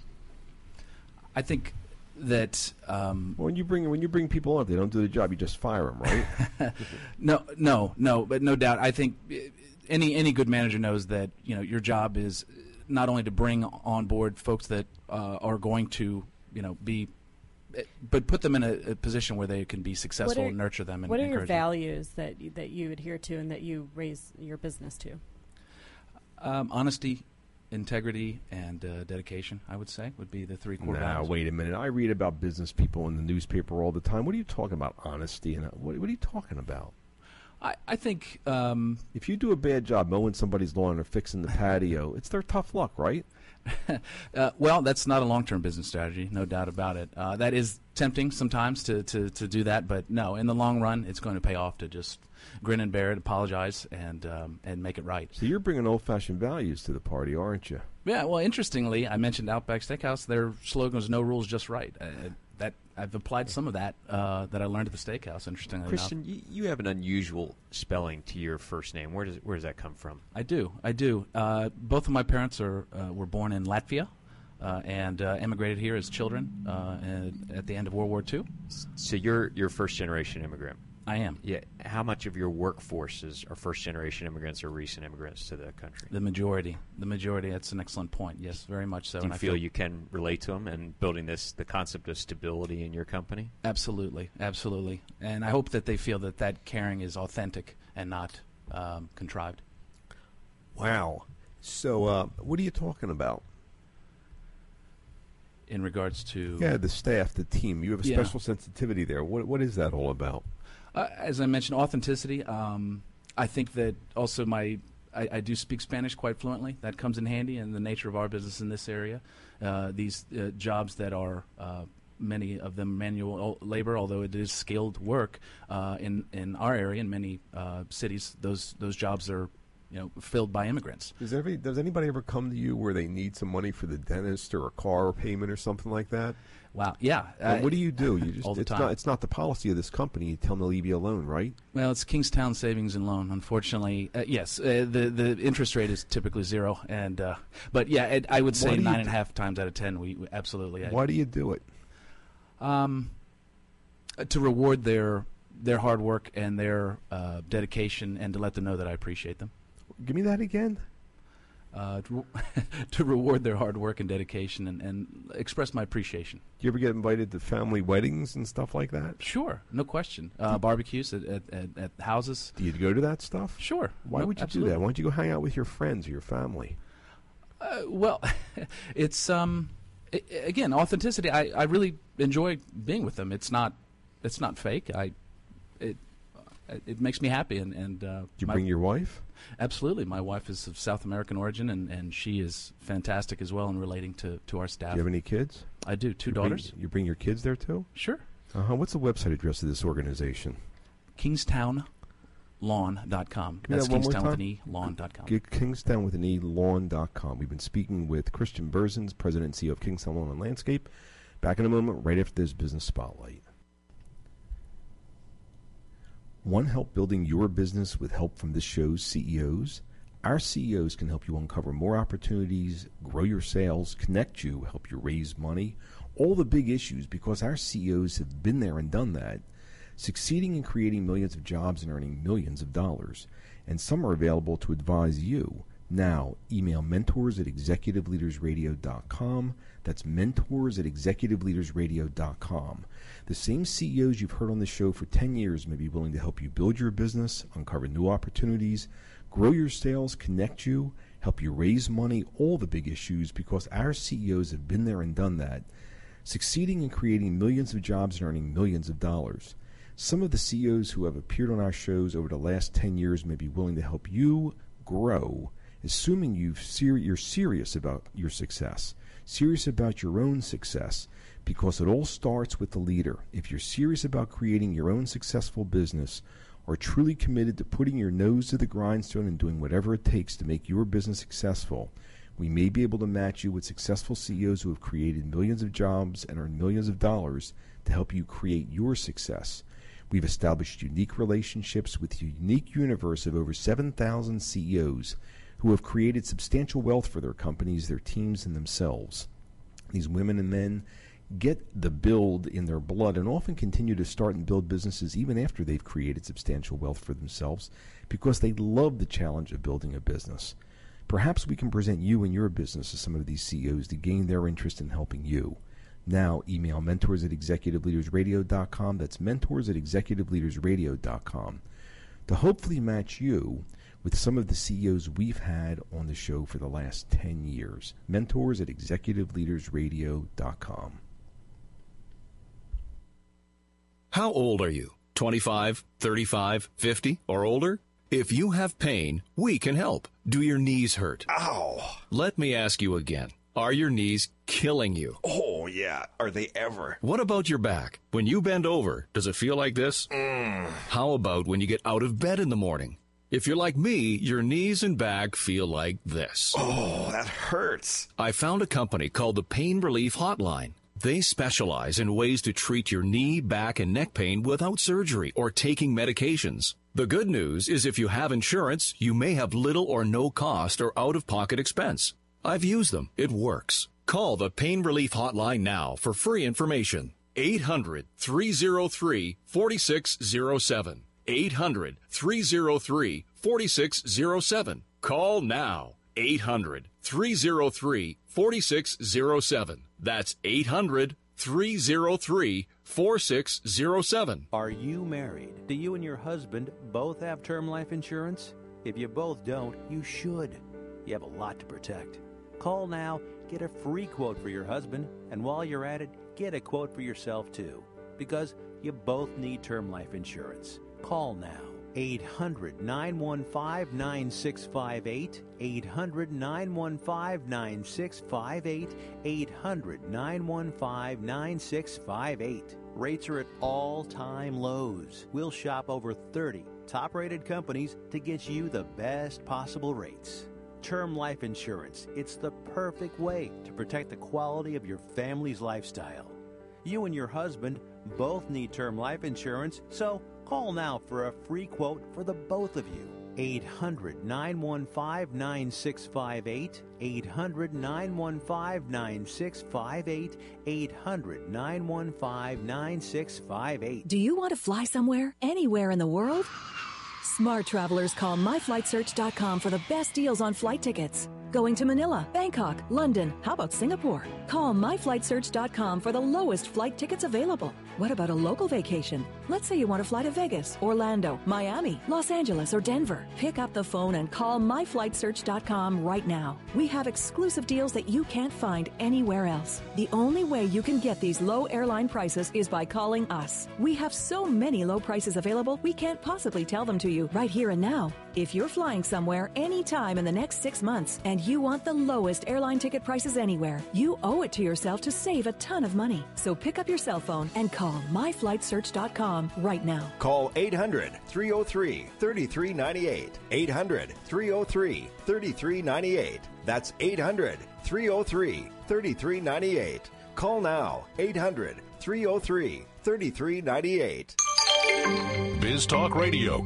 I think that when you bring people on, if they don't do the job, you just fire them, right? No, but no doubt. I think any good manager knows that your job is not only to bring on board folks that are going to be. But put them in a position where they can be successful and nurture them. What are your values that you adhere to and that you raise your business to? Honesty, integrity, and dedication, I would say, would be the 3 core values. Wait a minute. I read about business people in the newspaper all the time. What are you talking about, honesty? And what are you talking about? I think if you do a bad job mowing somebody's lawn or fixing the patio, it's their tough luck, right? Well, that's not a long-term business strategy, no doubt about it. That is tempting sometimes to do that, but no, in the long run, it's going to pay off to just grin and bear it, apologize, and make it right. So you're bringing old-fashioned values to the party, aren't you? Yeah, well, interestingly, I mentioned Outback Steakhouse. Their slogan is "No rules, just right." That I've applied some of that that I learned at the steakhouse. Interestingly Christian, enough. you have an unusual spelling to your first name. Where does that come from? I do. Both of my parents were born in Latvia and immigrated here as children at the end of World War II. So you're first generation immigrant. I am. Yeah. How much of your workforce are first-generation immigrants or recent immigrants to the country? The majority. That's an excellent point. Yes, very much so. Do you feel you can relate to them and building the concept of stability in your company? Absolutely. And I hope that they feel that caring is authentic and not contrived. Wow. So what are you talking about? In regards to... Yeah, the staff, the team. You have a special sensitivity there. What is that all about? As I mentioned, authenticity. I think that also I do speak Spanish quite fluently. That comes in handy in the nature of our business in this area. These jobs that are many of them manual labor, although it is skilled work. In our area, in many cities, those jobs are filled by immigrants. Does anybody ever come to you where they need some money for the dentist or a car payment or something like that? Wow, yeah. What do you do? You just all the time. It's not the policy of this company. You tell them to leave you alone, right? Well, it's Kingstown Savings and Loan. Unfortunately, yes, the interest rate is typically 0, but yeah, I would say 9.5 times out of 10 we absolutely. Why do you do it? To reward their hard work and their dedication, and to let them know that I appreciate them. Give me that again. To reward their hard work and dedication, and express my appreciation. Do you ever get invited to family weddings and stuff like that? Sure, no question. Barbecues at houses. Do you go to that stuff? Sure. Why would you do that? Why don't you go hang out with your friends or your family? Well, it's again, authenticity. I really enjoy being with them. It's not fake. It makes me happy. And do you bring your wife? Absolutely. My wife is of South American origin, and she is fantastic as well in relating to our staff. Do you have any kids? I do. 2 daughters. You bring your kids there too? Sure. What's the website address of this organization? KingstownLawn.com. That's Kingstown with an E, lawn.com. Kingstown with an E, lawn.com. We've been speaking with Christian Berzins, President and CEO of Kingstown Lawn and Landscape. Back in a moment, right after this Business Spotlight. Want help building your business with help from this show's CEOs? Our CEOs can help you uncover more opportunities, grow your sales, connect you, help you raise money, all the big issues, because our CEOs have been there and done that, succeeding in creating millions of jobs and earning millions of dollars. And some are available to advise you. Now, email mentors@executiveleadersradio.com. That's mentors@executiveleadersradio.com. The same CEOs you've heard on the show for 10 years may be willing to help you build your business, uncover new opportunities, grow your sales, connect you, help you raise money, all the big issues, because our CEOs have been there and done that, succeeding in creating millions of jobs and earning millions of dollars. Some of the CEOs who have appeared on our shows over the last 10 years may be willing to help you grow, assuming you're serious about your success, serious about your own success, because it all starts with the leader. If you're serious about creating your own successful business, or truly committed to putting your nose to the grindstone and doing whatever it takes to make your business successful, we may be able to match you with successful CEOs who have created millions of jobs and earned millions of dollars to help you create your success. We've established unique relationships with a unique universe of over 7,000 CEOs who have created substantial wealth for their companies, their teams, and themselves. These women and men get the build in their blood and often continue to start and build businesses even after they've created substantial wealth for themselves because they love the challenge of building a business. Perhaps we can present you and your business to some of these CEOs to gain their interest in helping you. Now, email mentors@executiveleadersradio.com. That's mentors@executiveleadersradio.com to hopefully match you with some of the CEOs we've had on the show for the last 10 years. mentors@executiveleadersradio.com. How old are you? 25, 35, 50, or older? If you have pain, we can help. Do your knees hurt? Ow! Let me ask you again. Are your knees killing you? Oh, yeah. Are they ever? What about your back? When you bend over, does it feel like this? How about when you get out of bed in the morning? If you're like me, your knees and back feel like this. Oh, that hurts. I found a company called the Pain Relief Hotline. They specialize in ways to treat your knee, back, and neck pain without surgery or taking medications. The good news is if you have insurance, you may have little or no cost or out-of-pocket expense. I've used them. It works. Call the Pain Relief Hotline now for free information. 800-303-4607. 800-303-4607. Call now. 800-303-4607. That's 800-303-4607. Are you married? Do you and your husband both have term life insurance? If you both don't, you should. You have a lot to protect. Call now, get a free quote for your husband, and while you're at it, get a quote for yourself too. Because you both need term life insurance. Call now. 800-915-9658, 800-915-9658, 800-915-9658. Rates are at all-time lows. We'll shop over 30 top-rated companies to get you the best possible rates. Term life insurance, it's the perfect way to protect the quality of your family's lifestyle. You and your husband both need term life insurance, so call now for a free quote for the both of you. 800-915-9658, 800-915-9658, 800-915-9658. Do you want to fly somewhere, anywhere in the world? Smart travelers call myflightsearch.com for the best deals on flight tickets. Going to Manila, Bangkok, London, how about Singapore? Call myflightsearch.com for the lowest flight tickets available. What about a local vacation? Let's say you want to fly to Vegas, Orlando, Miami, Los Angeles, or Denver. Pick up the phone and call myflightsearch.com right now. We have exclusive deals that you can't find anywhere else. The only way you can get these low airline prices is by calling us. We have so many low prices available, we can't possibly tell them to you right here and now. If you're flying somewhere anytime in the next 6 months and you want the lowest airline ticket prices anywhere, you owe it to yourself to save a ton of money. So pick up your cell phone and call myflightsearch.com right now. Call 800-303-3398. 800-303-3398. That's 800-303-3398. Call now. 800-303-3398. Biz Talk Radio.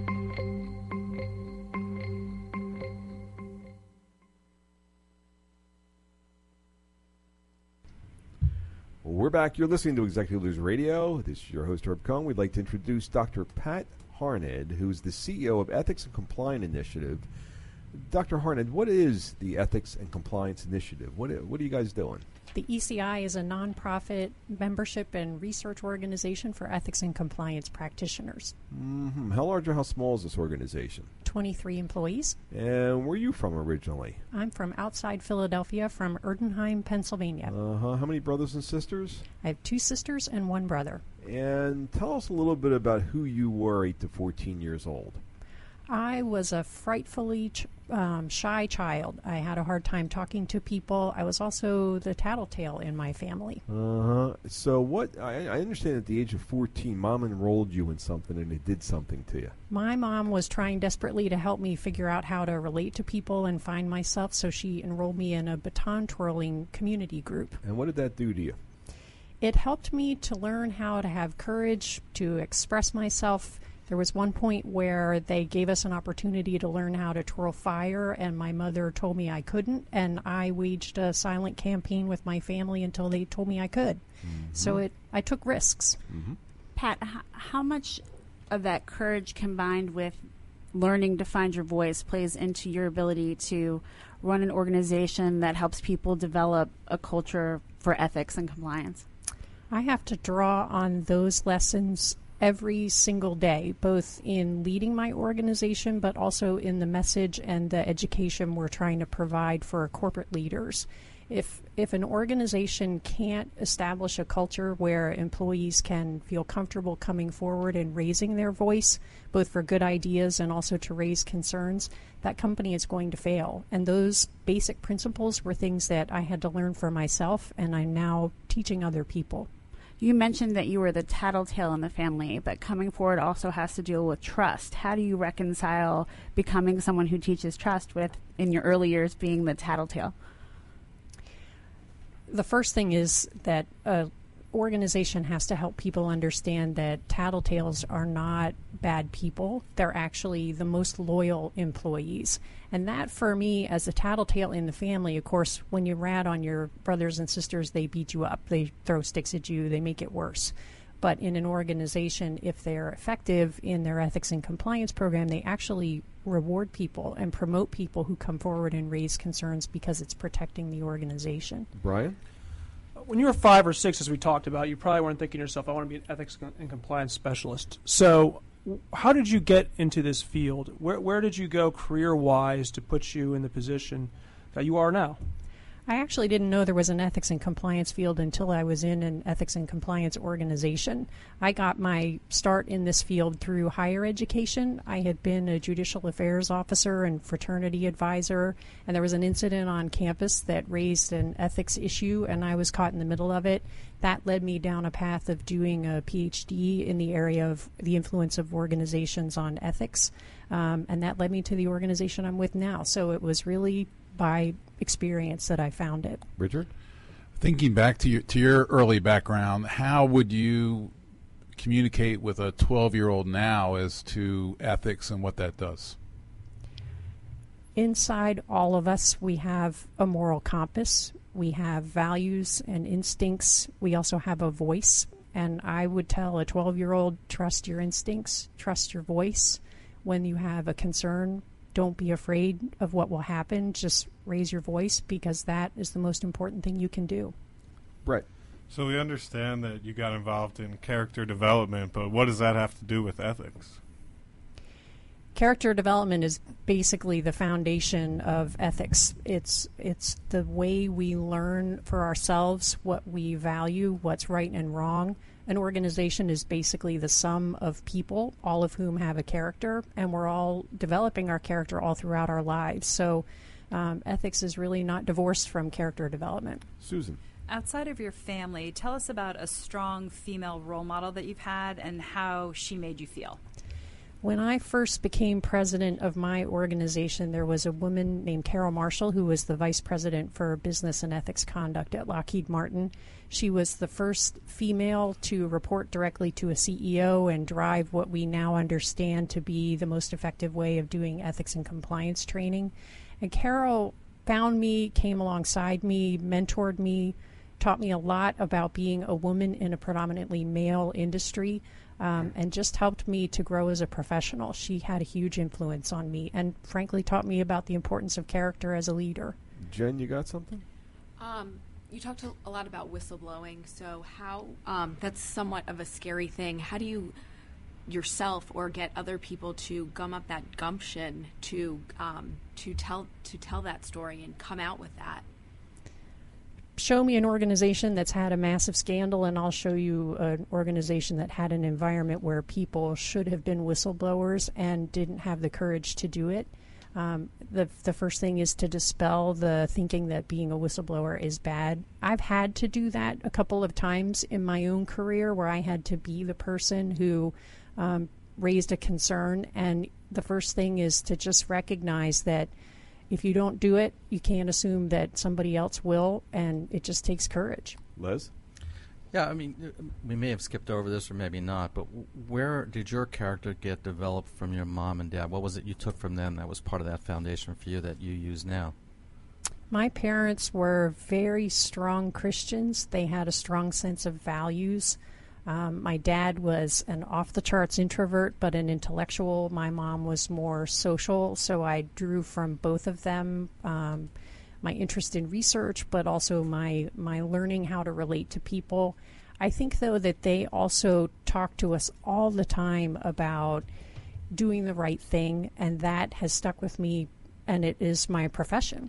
We're back. You're listening to Executive Leaders Radio. This is your host, Herb Cohen. We'd like to introduce Dr. Pat Harned, who's the CEO of Ethics and Compliance Initiative. Dr. Harned, what is the Ethics and Compliance Initiative? What are you guys doing? The ECI is a nonprofit membership and research organization for ethics and compliance practitioners. Mm-hmm. How large or how small is this organization? 23 employees. And where are you from originally? I'm from outside Philadelphia, from Erdenheim, Pennsylvania. Uh-huh. How many brothers and sisters? I have 2 sisters and 1 brother. And tell us a little bit about who you were 8 to 14 years old. I was a frightfully shy child. I had a hard time talking to people. I was also the tattletale in my family. Uh-huh. So what, I understand at the age of 14, Mom enrolled you in something and it did something to you. My mom was trying desperately to help me figure out how to relate to people and find myself, so she enrolled me in a baton twirling community group. And what did that do to you? It helped me to learn how to have courage, to express myself. There was one point where they gave us an opportunity to learn how to twirl fire, and my mother told me I couldn't, and I waged a silent campaign with my family until they told me I could. Mm-hmm. So I took risks. Mm-hmm. Pat, how much of that courage combined with learning to find your voice plays into your ability to run an organization that helps people develop a culture for ethics and compliance? I have to draw on those lessons every single day, both in leading my organization, but also in the message and the education we're trying to provide for corporate leaders. If an organization can't establish a culture where employees can feel comfortable coming forward and raising their voice, both for good ideas and also to raise concerns, that company is going to fail. And those basic principles were things that I had to learn for myself, and I'm now teaching other people. You mentioned that you were the tattletale in the family, but coming forward also has to deal with trust. How do you reconcile becoming someone who teaches trust with, in your early years, being the tattletale? The first thing is that an organization has to help people understand that tattletales are not bad people. They're actually the most loyal employees. And that, for me, as a tattletale in the family, of course, when you rat on your brothers and sisters, they beat you up. They throw sticks at you. They make it worse. But in an organization, if they're effective in their ethics and compliance program, they actually reward people and promote people who come forward and raise concerns because it's protecting the organization. Brian? When you were 5 or 6, as we talked about, you probably weren't thinking to yourself, I want to be an ethics and compliance specialist. So how did you get into this field? Where did you go career-wise to put you in the position that you are now? I actually didn't know there was an ethics and compliance field until I was in an ethics and compliance organization. I got my start in this field through higher education. I had been a judicial affairs officer and fraternity advisor, and there was an incident on campus that raised an ethics issue, and I was caught in the middle of it. That led me down a path of doing a PhD in the area of the influence of organizations on ethics, and that led me to the organization I'm with now. So it was really by experience that I found it. Richard? Thinking back to your early background, how would you communicate with a 12-year-old now as to ethics and what that does? Inside all of us, we have a moral compass. We have values and instincts. We also have a voice. And I would tell a 12-year-old, trust your instincts, trust your voice. When you have a concern, don't be afraid of what will happen. Just raise your voice, because that is the most important thing you can do. Brett. So we understand that you got involved in character development, but what does that have to do with ethics? Character development is basically the foundation of ethics. It's the way we learn for ourselves what we value, what's right and wrong. An organization is basically the sum of people, all of whom have a character, and we're all developing our character all throughout our lives. So ethics is really not divorced from character development. Susan. Outside of your family, tell us about a strong female role model that you've had and how she made you feel. When I first became president of my organization, there was a woman named Carol Marshall who was the vice president for business and ethics conduct at Lockheed Martin. She was the first female to report directly to a CEO and drive what we now understand to be the most effective way of doing ethics and compliance training. And Carol found me, came alongside me, mentored me, taught me a lot about being a woman in a predominantly male industry. And just helped me to grow as a professional. She had a huge influence on me and frankly taught me about the importance of character as a leader. Jen, you got something? You talked a lot about whistleblowing, so how that's somewhat of a scary thing. How do you yourself or get other people to gum up that gumption to tell that story and come out with that? Show me an organization that's had a massive scandal, and I'll show you an organization that had an environment where people should have been whistleblowers and didn't have the courage to do it. The first thing is to dispel the thinking that being a whistleblower is bad. I've had to do that a couple of times in my own career where I had to be the person who raised a concern, and the first thing is to just recognize that if you don't do it, you can't assume that somebody else will, and it just takes courage. Les? Yeah, I mean, we may have skipped over this or maybe not, but where did your character get developed from your mom and dad? What was it you took from them that was part of that foundation for you that you use now? My parents were very strong Christians. They had a strong sense of values. My dad was an off-the-charts introvert, but an intellectual. My mom was more social, so I drew from both of them. My interest in research, but also my learning how to relate to people. I think, though, that they also talk to us all the time about doing the right thing, and that has stuck with me, and it is my profession.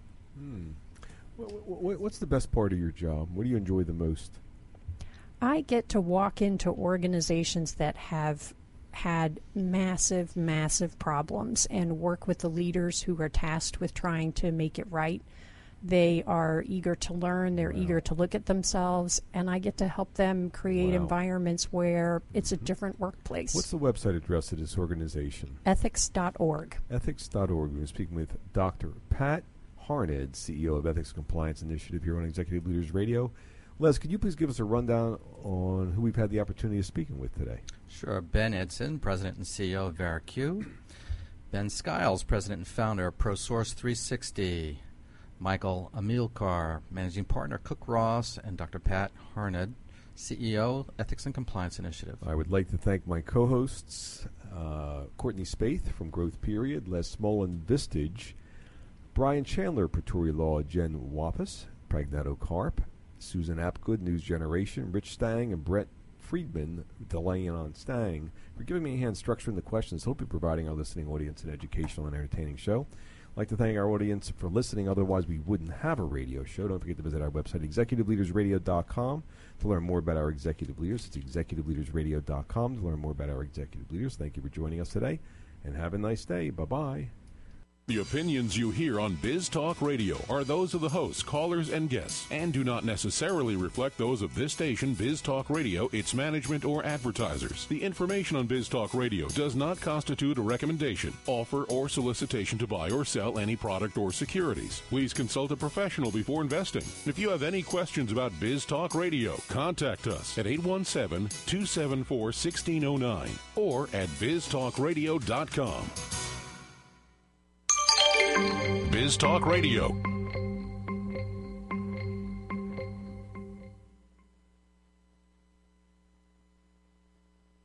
What's the best part of your job? What do you enjoy the most? I get to walk into organizations that have had massive, massive problems and work with the leaders who are tasked with trying to make it right. They are eager to learn, they're eager to look at themselves, and I get to help them create environments where it's a different workplace. What's the website address of this organization? Ethics.org. Ethics.org. We're speaking with Dr. Pat Harned, CEO of Ethics Compliance Initiative here on Executive Leaders Radio. Les, could you please give us a rundown on who we've had the opportunity of speaking with today? Sure. Ben Edson, President and CEO of VeraQ. Ben Skiles, President and founder of ProSource 360. Michael Amilcar, Managing Partner, Cook Ross, and Dr. Pat Harned, CEO, Ethics and Compliance Initiative. I would like to thank my co-hosts, Courtney Spaeth from Growth Period, Les Smolin, Vistage, Brian Chandler, Pretoria Law, Jen Wappus, Pragnato Carp, Susan Apgood, News Generation, Rich Stang, and Brett Friedman, delaying on Stang, for giving me a hand structuring the questions, hopefully providing our listening audience an educational and entertaining show. I'd like to thank our audience for listening. Otherwise, we wouldn't have a radio show. Don't forget to visit our website, executiveleadersradio.com, to learn more about our executive leaders. It's executiveleadersradio.com to learn more about our executive leaders. Thank you for joining us today, and have a nice day. Bye-bye. The opinions you hear on Biz Talk Radio are those of the hosts, callers, and guests, and do not necessarily reflect those of this station, Biz Talk Radio, its management, or advertisers. The information on Biz Talk Radio does not constitute a recommendation, offer, or solicitation to buy or sell any product or securities. Please consult a professional before investing. If you have any questions about Biz Talk Radio, contact us at 817-274-1609 or at biztalkradio.com. Biz Talk Radio.